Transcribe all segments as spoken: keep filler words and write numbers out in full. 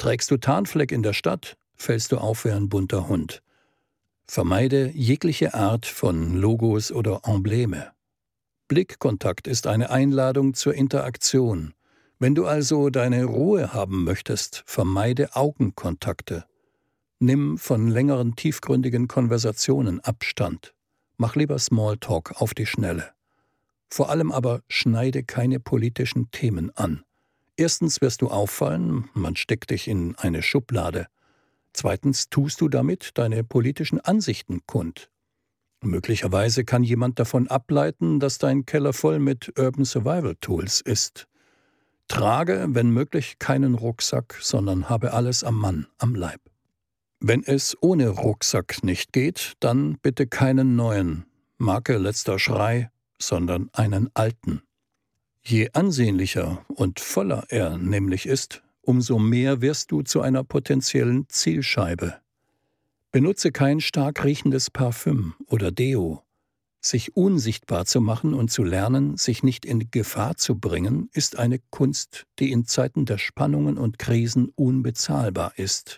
Trägst du Tarnfleck in der Stadt, fällst du auf wie ein bunter Hund. Vermeide jegliche Art von Logos oder Embleme. Blickkontakt ist eine Einladung zur Interaktion. Wenn du also deine Ruhe haben möchtest, vermeide Augenkontakte. Nimm von längeren, tiefgründigen Konversationen Abstand. Mach lieber Smalltalk auf die Schnelle. Vor allem aber schneide keine politischen Themen an. Erstens wirst du auffallen, man steckt dich in eine Schublade. Zweitens tust du damit deine politischen Ansichten kund. Möglicherweise kann jemand davon ableiten, dass dein Keller voll mit Urban Survival Tools ist. Trage, wenn möglich, keinen Rucksack, sondern habe alles am Mann, am Leib. Wenn es ohne Rucksack nicht geht, dann bitte keinen neuen, Marke letzter Schrei, sondern einen alten. Je ansehnlicher und voller er nämlich ist, umso mehr wirst du zu einer potenziellen Zielscheibe. Benutze kein stark riechendes Parfüm oder Deo. Sich unsichtbar zu machen und zu lernen, sich nicht in Gefahr zu bringen, ist eine Kunst, die in Zeiten der Spannungen und Krisen unbezahlbar ist.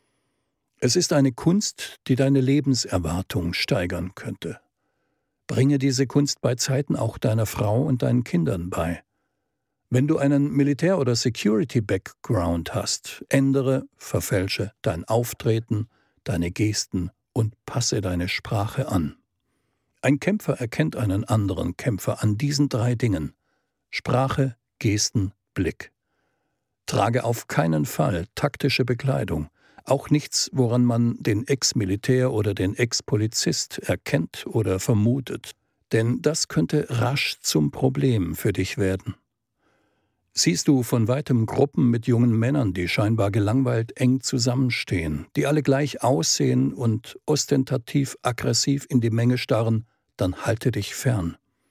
Es ist eine Kunst, die deine Lebenserwartung steigern könnte. Bringe diese Kunst bei Zeiten auch deiner Frau und deinen Kindern bei. Wenn du einen Militär- oder Security-Background hast, ändere, verfälsche dein Auftreten, deine Gesten und passe deine Sprache an. Ein Kämpfer erkennt einen anderen Kämpfer an diesen drei Dingen: Sprache, Gesten, Blick. Trage auf keinen Fall taktische Bekleidung, auch nichts, woran man den Ex-Militär oder den Ex-Polizist erkennt oder vermutet, denn das könnte rasch zum Problem für dich werden. Siehst du von weitem Gruppen mit jungen Männern, die scheinbar gelangweilt eng zusammenstehen, die alle gleich aussehen und ostentativ aggressiv in die Menge starren, dann halte dich fern.